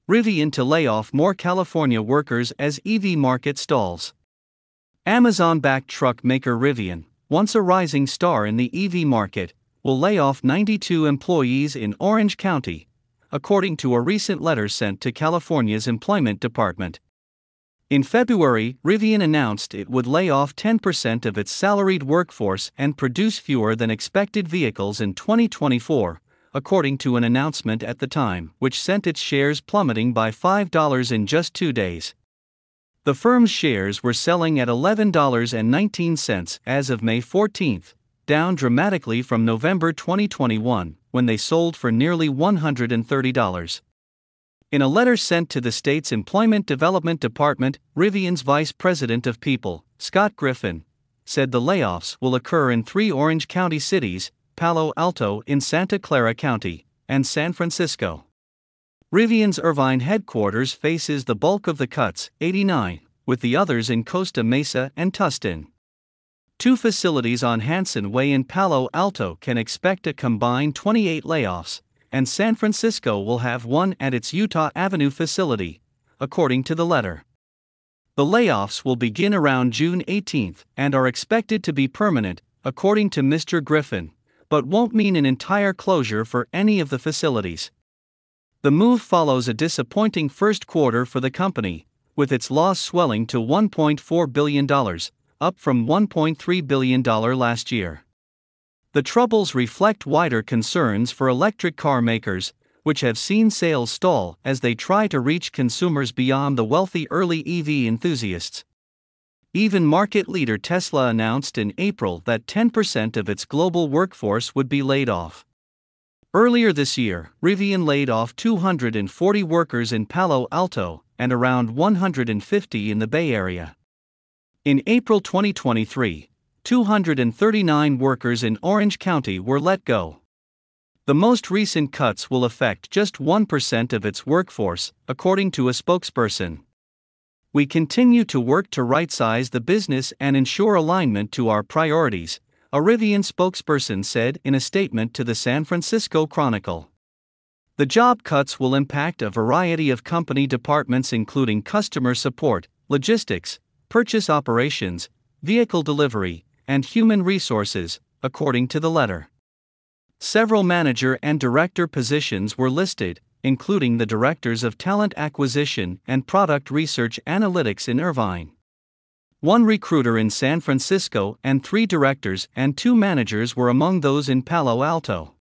Rivian to lay off more California workers as EV market stalls. Amazon-backed truck maker Rivian, once a rising star in the EV market, will lay off 92 employees in Orange County, according to a recent letter sent to California's Employment Department. In February, Rivian announced it would lay off 10% of its salaried workforce and produce fewer than expected vehicles in 2024, according to an announcement at the time, which sent its shares plummeting by $5 in just 2 days. The firm's shares were selling at $11.19 as of May 14, down dramatically from November 2021, when they sold for nearly $130. In a letter sent to the state's Employment Development Department, Rivian's Vice President of People, Scott Griffin, said the layoffs will occur in 3 Orange County cities: Palo Alto in Santa Clara County, and San Francisco. Rivian's Irvine headquarters faces the bulk of the cuts, 89, with the others in Costa Mesa and Tustin. 2 facilities on Hanson Way in Palo Alto can expect a combined 28 layoffs, and San Francisco will have 1 at its Utah Avenue facility, according to the letter. The layoffs will begin around June 18 and are expected to be permanent, according to Mr. Griffin, but won't mean an entire closure for any of the facilities. The move follows a disappointing first quarter for the company, with its loss swelling to $1.4 billion, up from $1.3 billion last year. The troubles reflect wider concerns for electric car makers, which have seen sales stall as they try to reach consumers beyond the wealthy early EV enthusiasts. Even market leader Tesla announced in April that 10% of its global workforce would be laid off. Earlier this year, Rivian laid off 240 workers in Palo Alto and around 150 in the Bay Area. In April 2023, 239 workers in Orange County were let go. The most recent cuts will affect just 1% of its workforce, according to a spokesperson. "We continue to work to right-size the business and ensure alignment to our priorities," a Rivian spokesperson said in a statement to the San Francisco Chronicle. The job cuts will impact a variety of company departments including customer support, logistics, purchase operations, vehicle delivery, and human resources, according to the letter. Several manager and director positions were listed, including the directors of talent acquisition and product research analytics in Irvine, 1 recruiter in San Francisco, and 3 directors and 2 managers were among those in Palo Alto.